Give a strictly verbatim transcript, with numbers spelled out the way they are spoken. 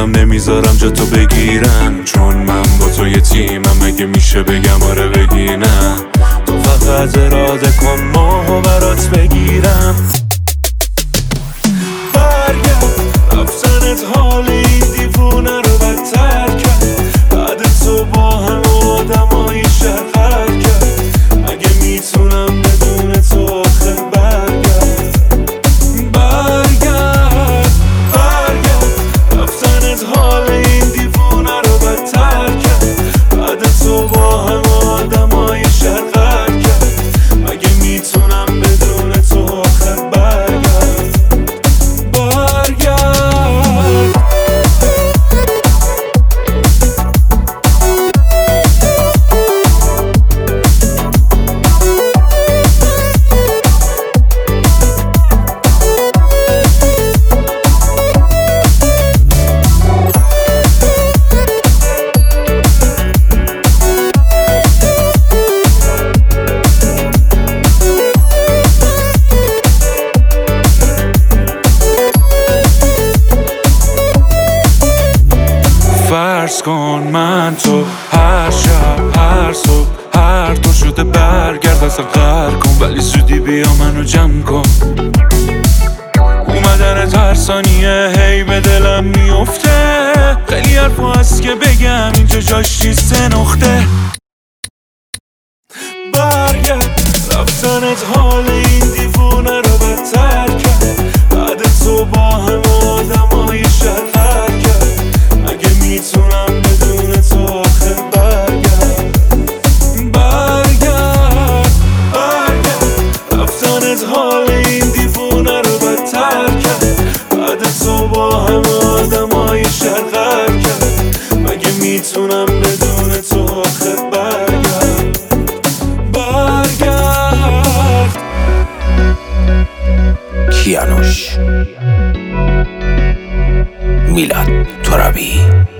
خودم نمیذارم جا تو بگیرم، چون من با تو یه تیمم. اگه میشه بگم آره بگی نه، تو فقط اراده کن ماهو برات بگیرم. برگرد رفتنت حال این دیوونه رو بدتر کرد، بعد تو با هم آدمای شهر کرد. اگه میتونم بدون تو آخه برگرد. برگرد برگرد رفتنت حال این دیوونه رو بدتر کرد، بعد تو با هم آدمای شهر کرد. اگه میتونم بدون تو آخه برگرد. برگرد فرض کن من تو هر شب هر صبح هر تو شده برگرد اصلا غر کن، ولی زودی بیا منو جمع کن. اومدن هر ثانیه هی به دلم میفته، خیلی حرفا هست که بگم اینجا جاش نیست نقطه. برگرد رفتنت حال این دیوونه رو بدتر کرد، بعد تو با هم آدمای شهر کرد. اگه میتونم بدون تو آخه برگرد. برگرد برگرد رفتنت حال این دیوونه رو بدتر کرد، بعد تو با هم آدمای شهر کرد. اگه میتونم بدون تو آخه برگرد. برگرد کیانوش، میلاد ترابی.